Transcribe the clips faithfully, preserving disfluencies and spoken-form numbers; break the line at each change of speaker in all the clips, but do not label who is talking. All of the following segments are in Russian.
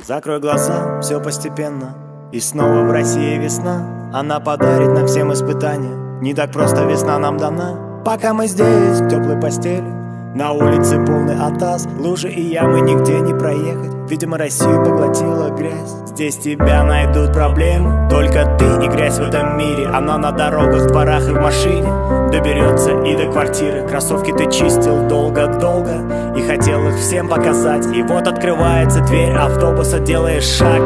Закрой глаза, все постепенно, и снова в России весна. Она подарит нам всем испытания. Не так просто весна нам дана. Пока мы здесь, в теплой постели, на улице полный атас, лужи и ямы, нигде не проехать. Видимо, Россию поглотила грязь. Здесь тебя найдут проблемы, только ты и грязь в этом мире. Она на дорогах, дворах и в машине доберется и до квартиры. Кроссовки ты чистил долго-долго и хотел их всем показать. И вот открывается дверь автобуса, делаешь шаг.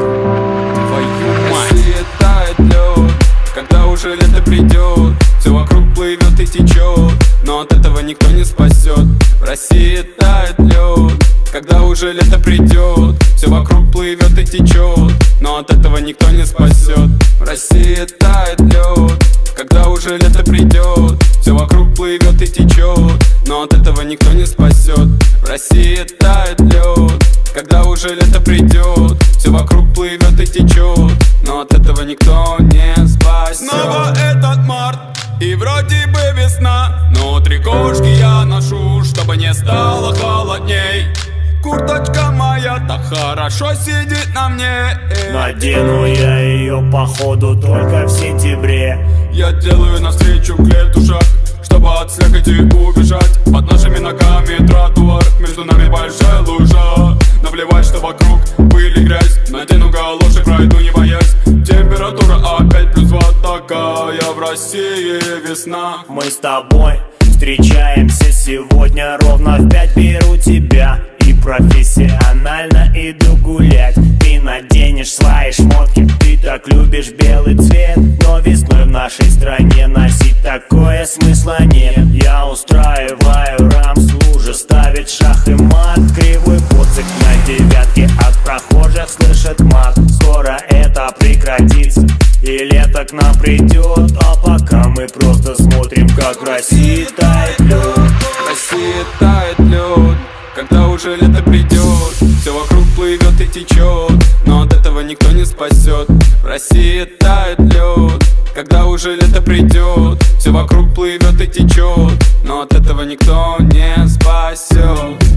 Твою мать! Россия тает лед, когда уже лето придет. Все вокруг плывет и течет, но от этого никто не спасет. В России тает лед, когда уже лето придет. Все вокруг плывет и течет, но от этого никто не спасет. В России тает лед, когда уже лето придет. Все вокруг плывет и течет, но от этого никто не спасет. В России тает лед, когда уже лето придет. Все вокруг плывет и течет, но от этого никто не спасет. Снова этот март, и вроде бы весна, но три кошки я ношу, чтобы не стало холодней. Курточка моя так хорошо сидит на мне.
Надену я ее походу только в сентябре.
Я делаю навстречу к лету шаг, чтобы от слякоти убежать. Под нашими ногами тротуар, между нами большая лужа. Наплевать, что вокруг пыль и грязь. Надену галоши, пройду не боясь. Температура опять плюс два, такая в России весна.
Мы с тобой встречаемся сегодня ровно в пять. Беру тебя и профессионально иду гулять. Ты наденешь свои шмотки, ты так любишь белый цвет. Но весной в нашей стране носить такое смысла нет. Я устраиваю рамс, лужи ставит шах и мат. Кривой поцик на девятке, от прохожих слышит мат. Скоро это прекратится и лето к нам придет. А пока мы просто смотрим, как в России тает лед.
В России тает лед, когда уже лето придет. Все вокруг плывет и течет, но от этого никто не спасет. В России тает лед, когда уже лето придет. Все вокруг плывет и течет, но от этого никто не спасет.